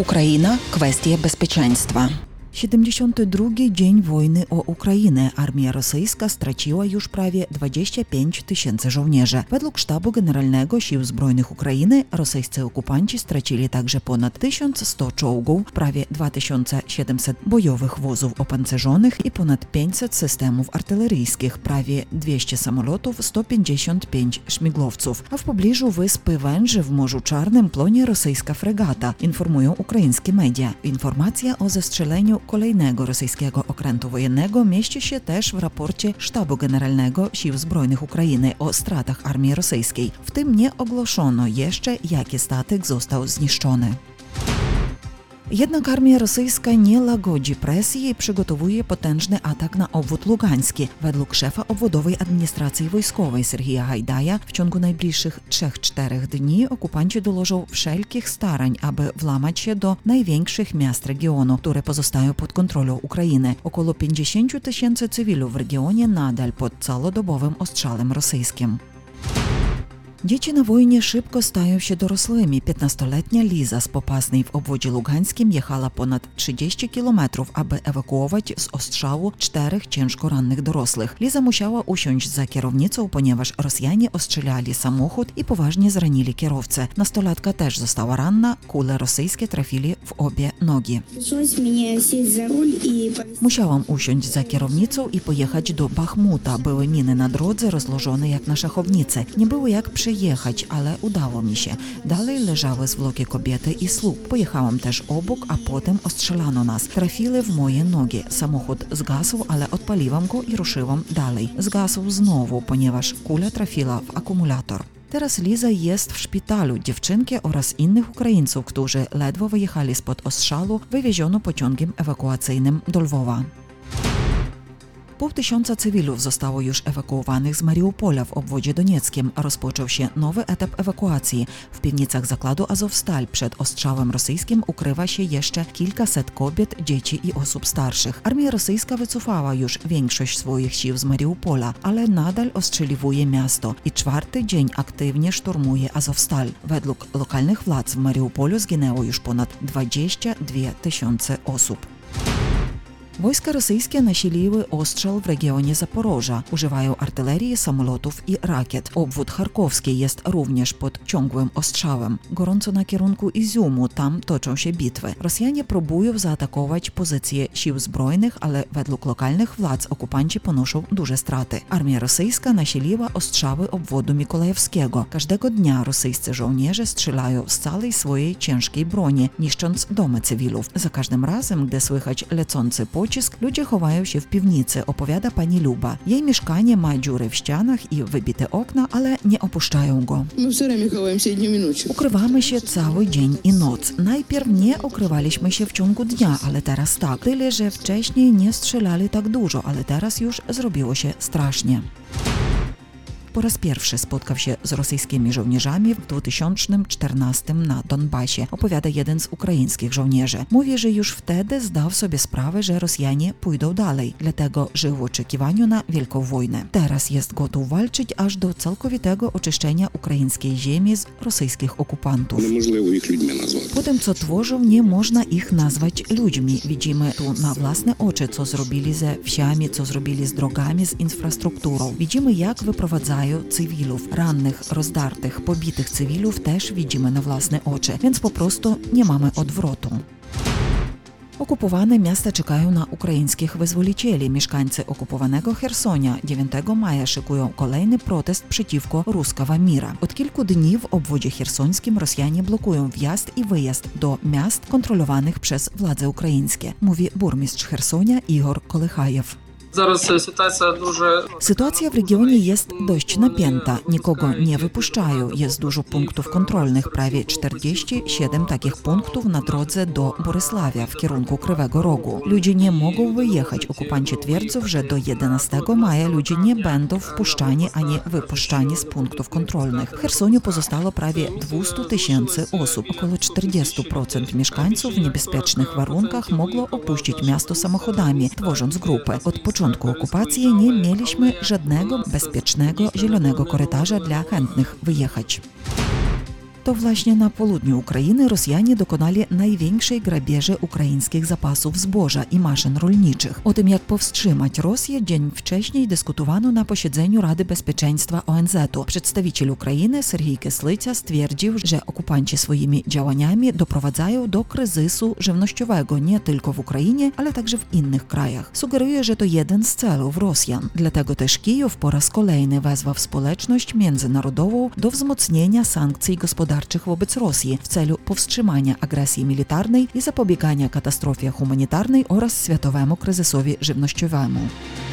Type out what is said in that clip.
Україна – квестія безpieczeństwa. 72 dzień wojny o Ukrainę. Armia rosyjska straciła już prawie 25 000 żołnierzy. Według Sztabu Generalnego Sił Zbrojnych Ukrainy rosyjscy okupanci stracili także ponad 1100 czołgów, prawie 2700 bojowych wozów opancerzonych i ponad 500 systemów artyleryjskich, prawie 200 samolotów, 155 śmigłowców. A w pobliżu wyspy Węży w Morzu Czarnym płonie rosyjska fregata, informują ukraińskie media. Informacja o zestrzeleniu kolejnego rosyjskiego okrętu wojennego mieści się też w raporcie Sztabu Generalnego Sił Zbrojnych Ukrainy o stratach armii rosyjskiej. W tym nie ogłoszono jeszcze, jaki statek został zniszczony. Jednak armia rosyjska nie łagodzi presji i przygotowuje potężny atak na obwód lugański. Według szefa obwodowej administracji wojskowej Serhija Gajdaja w ciągu najbliższych 3-4 dni okupanci dołożą wszelkich starań, aby włamać się do największych miast regionu, które pozostają pod kontrolą Ukrainy. Około 50 000 cywilów w regionie nadal pod całodobowym ostrzałem rosyjskim. Dzieci na wojnie szybko stają się dorosłymi. 15-letnia Liza z Popasnej w obwodzie lugańskim jechała ponad 30 kilometrów, aby ewakuować z ostrzału 4 ciężko rannych dorosłych. Liza musiała usiąść za kierownicą, ponieważ Rosjanie ostrzelali samochód i poważnie zranili kierowcę. Nastolatka też została ranna, kule rosyjskie trafili w obie nogi. Musiałam usiąść za kierownicą i pojechać do Bachmuta. Były miny na drodze rozłożone jak na szachownicy. Nie było jak przejechać, ale udało mi się. Dalej leżały zwłoki kobiety i sług. Pojechałam też obok, a potem ostrzelano nas. Trafili w moje nogi. Samochód zgasł, ale odpaliłam go i ruszyłam dalej. Zgasł znowu, ponieważ kula trafiła w akumulator. Teraz Liza jest w szpitalu. Dziewczynki oraz innych Ukraińców, którzy ledwo wyjechali spod ostrzału, wywieziono pociągiem ewakuacyjnym do Lwowa. 500 cywilów zostało już ewakuowanych z Mariupola w obwodzie donieckim. Rozpoczął się nowy etap ewakuacji. W piwnicach zakładu Azowstal przed ostrzałem rosyjskim ukrywa się jeszcze kilkaset kobiet, dzieci i osób starszych. Armia rosyjska wycofała już większość swoich sił z Mariupola, ale nadal ostrzeliwuje miasto i 4. dzień aktywnie szturmuje Azowstal. Według lokalnych władz w Mariupolu zginęło już ponad 22 000 osób. Wojska rosyjskie nasiliły ostrzał w regionie Zaporoża. Używają artylerii, samolotów i rakiet. Obwód charkowski jest również pod ciągłym ostrzałem. Gorąco na kierunku Iziumu, tam toczą się bitwy. Rosjanie próbują zaatakować pozycje sił zbrojnych, ale według lokalnych władz okupanci ponoszą duże straty. Armia rosyjska nasiliła ostrzały obwodu Mikołajewskiego. Każdego dnia rosyjscy żołnierze strzelają z całej swojej ciężkiej broni, niszcząc domy cywilów. Za każdym razem, gdy słychać lecący pocisk, ludzie chowają się w piwnicy, opowiada pani Luba. Jej mieszkanie ma dziury w ścianach i wybite okna, ale nie opuszczają go. Ukrywamy się cały dzień i noc. Najpierw nie ukrywaliśmy się w ciągu dnia, ale teraz tak. Tyle, że wcześniej nie strzelali tak dużo, ale teraz już zrobiło się strasznie. Po raz pierwszy spotkał się z rosyjskimi żołnierzami w 2014 na Donbasie, opowiada jeden z ukraińskich żołnierzy. Mówi, że już wtedy zdał sobie sprawę, że Rosjanie pójdą dalej, dlatego żył w oczekiwaniu na wielką wojnę. Teraz jest gotów walczyć aż do całkowitego oczyszczenia ukraińskiej ziemi z rosyjskich okupantów. Po tym, co tworzą, nie można ich nazwać ludźmi. Widzimy tu na własne oczy, co zrobili ze wsiami, co zrobili z drogami, z infrastrukturą. Widzimy, jak wyprowadzają cywilów, rannych, rozdartych, pobitych cywilów też widzimy na własne oczy, więc po prostu nie mamy odwrotu. Okupowane miasta czekają na ukraińskich wyzwolicieli. Mieszkańcy okupowanego Chersonia 9 maja szykują kolejny protest przeciwko Ruskawa Mira. Od kilku dni w obwodzie chersońskim Rosjanie blokują wjazd i wyjazd do miast kontrolowanych przez władze ukraińskie, mówi burmistrz Chersonia Igor Kolychajew. Sytuacja w regionie jest dość napięta. Nikogo nie wypuszczają. Jest dużo punktów kontrolnych, prawie 47 takich punktów na drodze do Borysławia w kierunku Krywego Rogu. Ludzie nie mogą wyjechać. Okupanci twierdzą, że do 11 maja ludzie nie będą wpuszczani ani wypuszczani z punktów kontrolnych. W Chersoniu pozostało prawie 200 000 osób. Około 40% mieszkańców w niebezpiecznych warunkach mogło opuścić miasto samochodami, tworząc grupy. Od początku okupacji nie mieliśmy żadnego bezpiecznego zielonego korytarza dla chętnych wyjechać. To właśnie na południu Ukrainy Rosjanie dokonali największej grabieży ukraińskich zapasów zboża i maszyn rolniczych. O tym, jak powstrzymać Rosję, dzień wcześniej dyskutowano na posiedzeniu Rady Bezpieczeństwa ONZ-u. Przedstawiciel Ukrainy Serhij Kyslycia stwierdził, że okupanci swoimi działaniami doprowadzają do kryzysu żywnościowego nie tylko w Ukrainie, ale także w innych krajach. Sugeruje, że to jeden z celów Rosjan. Dlatego też Kijów po raz kolejny wezwał społeczność międzynarodową do wzmocnienia sankcji gospodarczych wobec Rosji w celu powstrzymania agresji militarnej i zapobiegania katastrofie humanitarnej oraz światowemu kryzysowi żywnościowemu.